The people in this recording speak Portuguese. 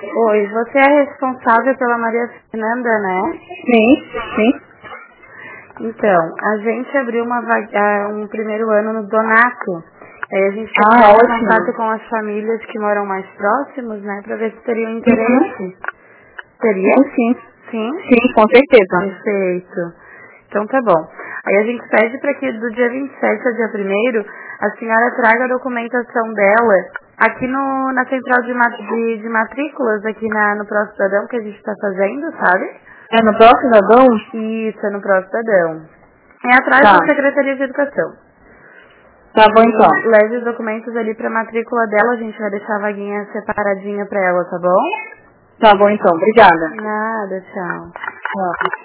Oi, você é responsável pela Maria Fernanda, né? Sim. Então, a gente abriu um primeiro ano no Donato. Aí a gente tem Ótimo. contato com as famílias que moram mais próximos, né? Pra ver se teriam interesse. Teria? Sim. Sim? Sim, com certeza. Perfeito. Então tá bom. Aí a gente pede para que do dia 27 ao dia 1º a senhora traga a documentação dela aqui na central de matrículas, aqui no Pro Cidadão que a gente está fazendo, sabe? É no próximo cidadão? Isso, é no Pro Cidadão. É atrás da Secretaria de Educação. Tá bom então. Leve os documentos ali para a matrícula dela, a gente vai deixar a vaguinha separadinha para ela, tá bom? Tá bom então, obrigada. Nada, tchau. Tchau.